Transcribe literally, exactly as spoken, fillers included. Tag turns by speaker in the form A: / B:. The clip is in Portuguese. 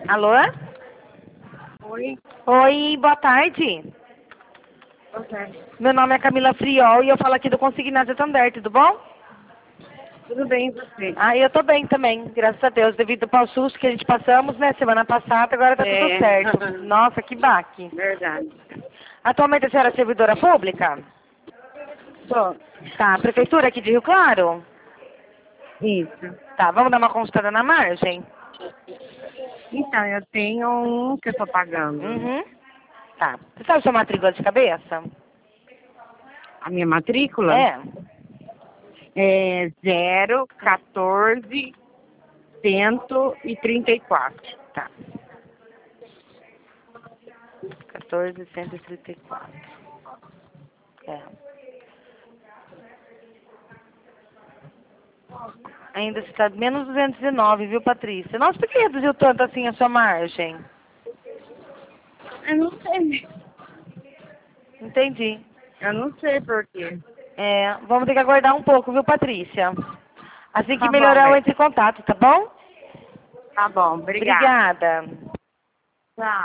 A: Alô?
B: Oi.
A: Oi, boa tarde.
B: Ok.
A: Meu nome é Camila Friol e eu falo aqui do Consignado Santander, tudo bom?
B: Tudo bem, você?
A: Ah, eu tô bem também, graças a Deus, devido ao susto que a gente passamos, né, semana passada, agora tá tudo
B: É.
A: certo. Nossa, que baque.
B: Verdade.
A: Atualmente a senhora é servidora pública?
B: Só.
A: Tá, prefeitura aqui de Rio Claro?
B: Isso.
A: Tá, vamos dar uma consultada na margem?
B: Então, eu tenho um que eu tô pagando.
A: Uhum. Tá. Você sabe sua matrícula de cabeça?
B: A minha matrícula
A: É.
B: é zero quatorze cento e trinta e quatro.
A: Tá. quatorze, cento e trinta e quatro. É. Ainda está menos duzentos e nove, viu, Patrícia? Nossa, por que reduziu tanto assim a sua margem?
B: Eu não sei.
A: Entendi.
B: Eu não sei por quê.
A: É, vamos ter que aguardar um pouco, viu, Patrícia? Assim que
B: Tá bom,
A: melhorar, eu
B: bem.
A: entro em contato, tá bom?
B: Tá bom, obrigada.
A: Obrigada.
B: Tchau.